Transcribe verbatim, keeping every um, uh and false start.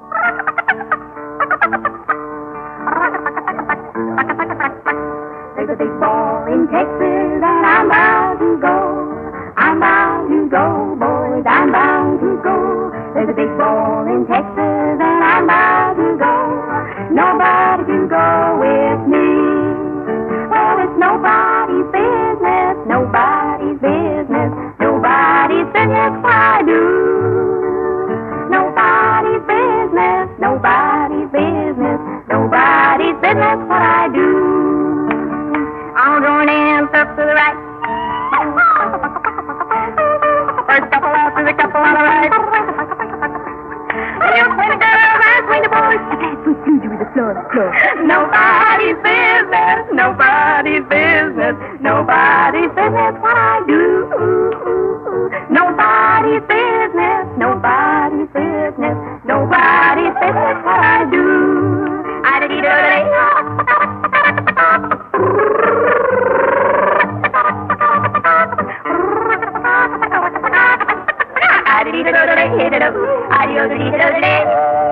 There's a big ball in Texas and I'm bound to go. I'm bound to go, boys, I'm bound to go. There's a big ball in Texas and I'm bound to go. Nobody can go with me. Oh, it's nobody's business, nobody's business, nobody's business what I do. Nobody's business, nobody's business, nobody's business what I do. I'll join in up to the right. First couple out to the couple on the right. You swing the girls, I swing the boys. I can't swing Juju with the floor, the floor. Nobody's business, nobody's business, nobody's business what I do. Nobody's business, nobody's business, nobody's business what I do. I did it today. I did it today. I did it today.